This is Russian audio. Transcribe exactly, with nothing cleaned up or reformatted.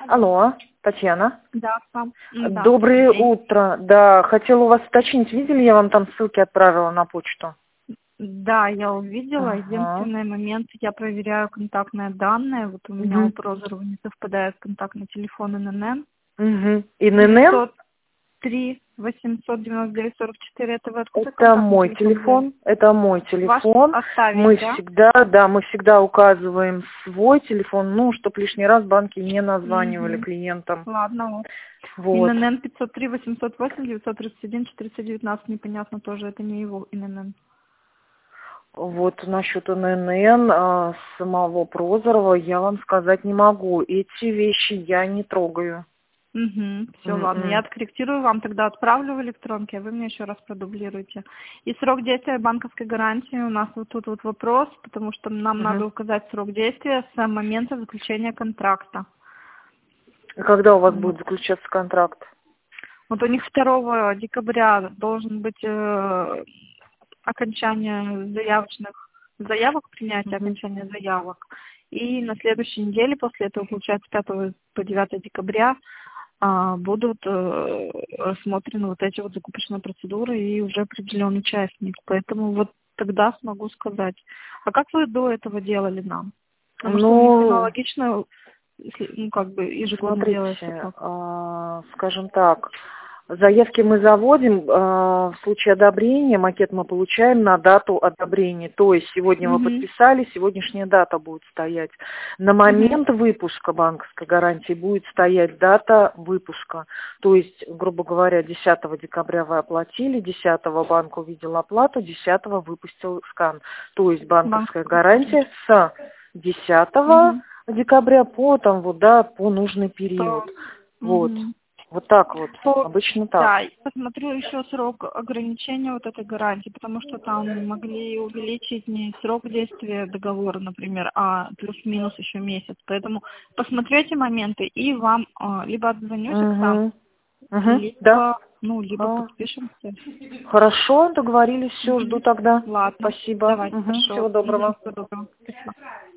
Алло, Татьяна. Да, сам. Ну, да, Доброе добрый день. утро. Да, хотела у вас уточнить, видели, я вам там ссылки отправила на почту? Да, я увидела. Ага. Единственный момент, я проверяю контактные данные. Вот у меня у Угу. Прозорова не совпадает контактный телефон эн эн эн. Угу. ИНН? девятьсот три восемьсот девяносто девять сорок четыре. Это вы откуда Это контактный мой телефон взяли? телефон, это мой Ваш телефон. Мы оставить, да? всегда, да, мы всегда указываем свой телефон, ну, чтобы лишний раз банки не названивали Угу. клиентам. Ладно, вот. Вот. эн эн эн пятьсот три восемьсот восемь девятьсот тридцать один четыреста девятнадцать. Непонятно тоже, это не его эн эн эн. Вот насчет эн эн эн а, самого Прозорова я вам сказать не могу. Эти вещи я не трогаю. Угу, все, ладно. Я М-м. откорректирую, вам тогда отправлю в электронке, а вы мне еще раз продублируете. И срок действия банковской гарантии у нас вот тут вот вопрос, потому что нам Мгм. надо указать срок действия с момента заключения контракта. И когда у вас Вот, будет заключаться контракт? вот у них второго декабря должен быть э, окончание заявочных заявок, принятие Мгм. окончания заявок. И на следующей неделе, после этого, получается, с пятого по девятое декабря, а, будут э, рассмотрены вот эти вот закупочные процедуры и уже определен участник. Поэтому вот тогда смогу сказать. А как вы до этого делали нам? Потому что у них Ну, аналогично, если, ну, как бы ежегодно делается смотрите, как. а, скажем так, заявки мы заводим, а, в случае одобрения макет мы получаем на дату одобрения. То есть сегодня вы Угу. подписали, сегодняшняя дата будет стоять. На Угу. момент выпуска банковской гарантии будет стоять дата выпуска. То есть, грубо говоря, десятого декабря вы оплатили, десятого банк увидел оплату, десятого выпустил скан. То есть банковская Банковскую гарантия почту. с десятого Угу. декабря по там вот, да, по нужный период. То, Вот. угу. Вот так вот. То, Обычно да, так. и посмотрю еще срок ограничения вот этой гарантии, потому что там могли увеличить не срок действия договора, например, а плюс-минус еще месяц. Поэтому посмотрю эти моменты и вам а, либо отзвонюсь, Оксана, Угу. Угу. Да. либо, ну, либо А, подпишемся. хорошо, договорились, все, жду Угу. тогда. Ладно, Спасибо. давайте, Угу. хорошо. Всего Угу. доброго. Всего доброго. Спасибо.